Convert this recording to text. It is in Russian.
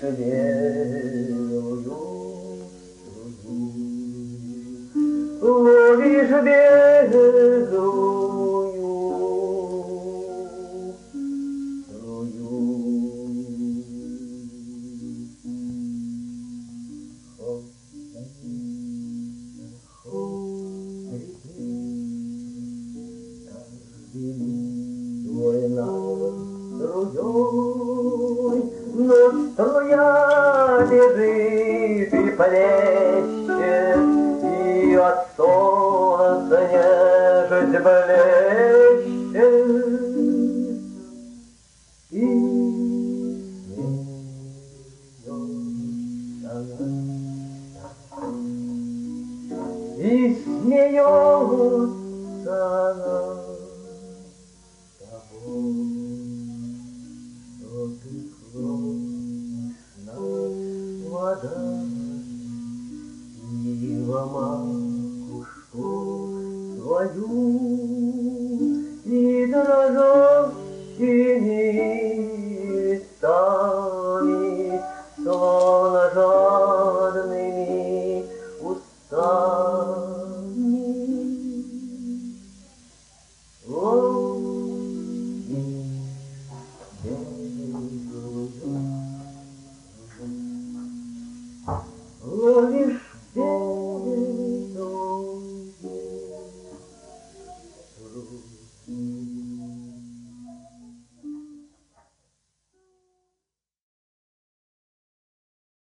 белую струю, ловишь белую струю. Твой над струей, но струя бежит и плещет, и от солнца нежить блещет, и смеется над тобой, что ты крошна вода, и в макушку свою, и дрожащими листами, словно жадными устами. Ловишь